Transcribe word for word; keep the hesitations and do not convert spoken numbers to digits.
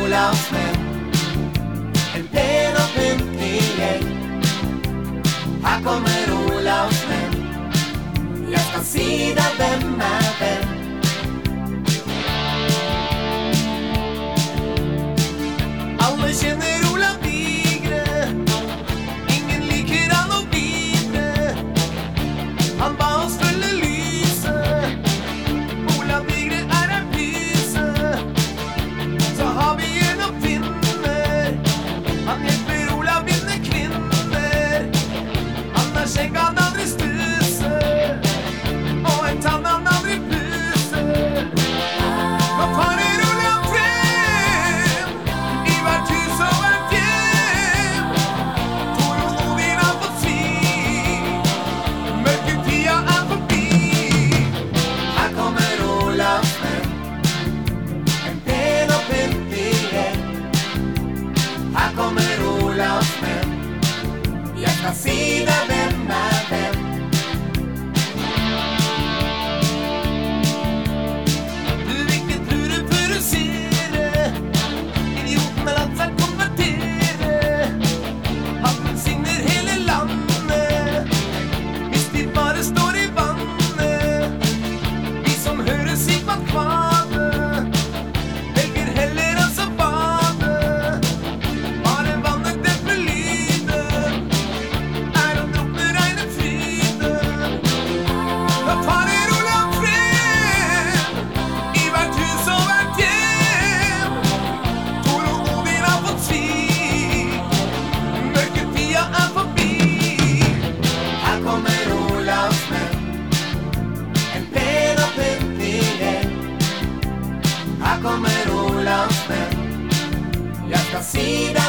Olavs män, en pen och pyntlig gäng. Här kommer Olavs män, jag ska sida vem är vem. Alla känner Olav Vigre, ingen liker han och Vigre. Han bara oss skulle lyse, Olav Vigre är en pyse. Så har vi en uppfinner, han hjälper Olav vinner kvinnor. Annars en kan aldrig stuse, och en tannan aldrig puse. Vad fan är Olav frem, i vart hus och vart hem. Tor och Odin har fått svin, mörker tia är förbi. Här kommer Olavs män, en pen och pyntlig gäng. Här kommer Olavs män, jag ska sida vem är vem. Du vilket tror du för du ser det, idiot mellan sig konvertere. Han välsigner hela landet, visst vi bara står i vannet. Vi som hör Sigvard kvade, väljer heller alltså bade. Bare vannet det förlyder, är de droppner regnet fryden. Vad fan är Olav frem, i vart hus och vart hem. Tor och Odin har fått svin, mörker tia är förbi. Här kommer Olavs män, en pen och pyntlig gäng. Här kommer Olavs män, jag ska sida